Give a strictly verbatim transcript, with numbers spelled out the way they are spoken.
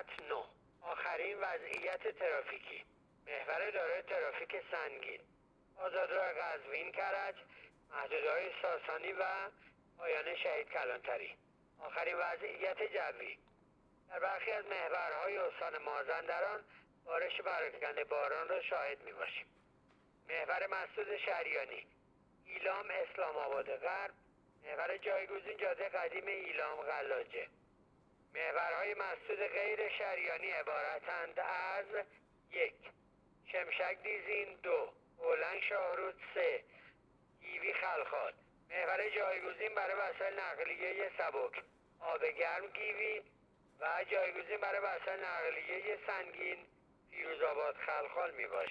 خط نه. آخرین وضعیت ترافیکی: محور دارای ترافیک سنگین، آزادراه قزوین کرج، محدوده‌های ساسانی و پایان شهید کلانتری. آخرین وضعیت جوی: در برخی از محورهای استان مازندران بارش پراکنده باران را شاهد می‌باشیم. محور مسدود شریانی، ایلام اسلام آباد غرب، محور جایگزین جاده قدیم ایلام غلاجه. محورهای مسدود غیر شریانی عبارتند از: یک، شمشک دیزین، دو، بولنگ شاهرود، سه، گیوی خلخال. محور جایگزین برای وسایل نقلیه سبک، آب گرم گیوی و جایگزین برای وسایل نقلیه سنگین فیروزآباد خلخال می باشد.